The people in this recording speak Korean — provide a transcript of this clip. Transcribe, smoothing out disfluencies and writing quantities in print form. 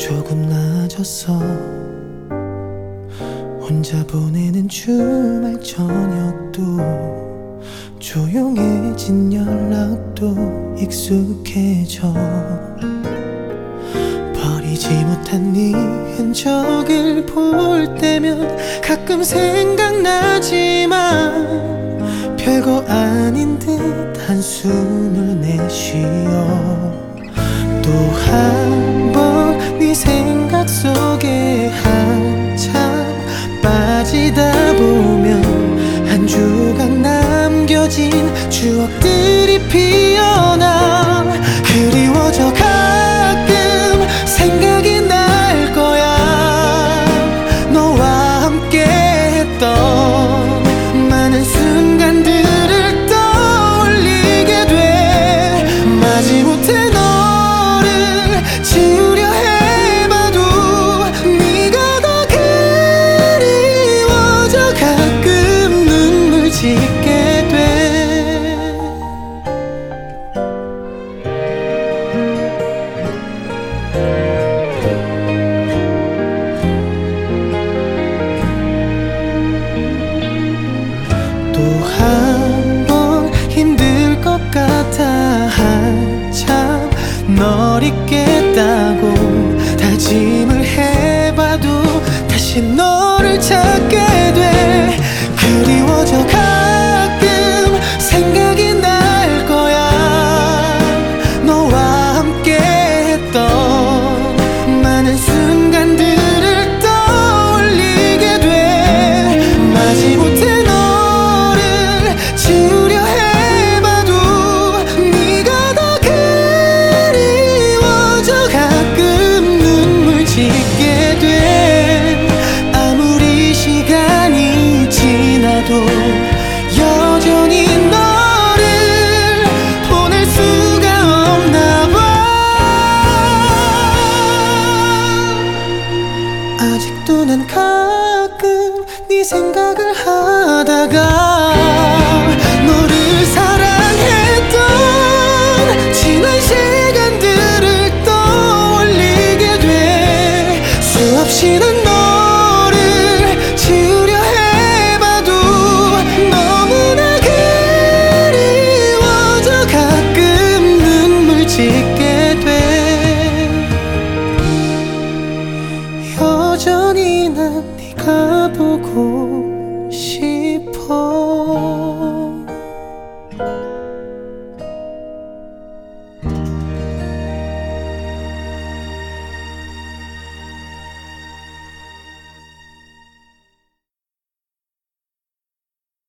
조금 나아졌어. 혼자 보내는 주말 저녁도 조용해진 연락도 익숙해져. 버리지 못한 네 흔적을 볼 때면 가끔 생각나지만 별거 아닌 듯 한숨을 내쉬어. 또 한 번 네 생각 속에 한참 빠지다 보면 한 주간 남겨진 추억들이 피어나. 그리워져 가끔 생각이 날 거야. 너와 함께 했던 많은 순간들을 떠올리게 돼. 마지못해 너를 지우려 해봐도 네가 더 그리워져 가끔 눈물 짓게 돼. 또 한 번 힘들 것 같아 한참 널 잊겠다고 다짐을 해봐도 다시 너를 찾게 돼. 그리워져 가끔 생각이 날 거야. 너와 함께 했던 많은 순간들을 떠올리게 돼. 마지못해 너를 지우려 해봐도 네가 더 그리워져 가끔 눈물 짓게 돼. 아무리 시간이 지나도 여전히 너를 보낼 수가 없나 봐. 아직도 난 가끔 네 생각을 하다가 너를 사랑했던 지난 시간들을 떠올리게 돼. 수없이 난 너를 지우려 해봐도 너무나 그리워져 가끔 눈물 짓게 돼. 여전히 난 네가 보고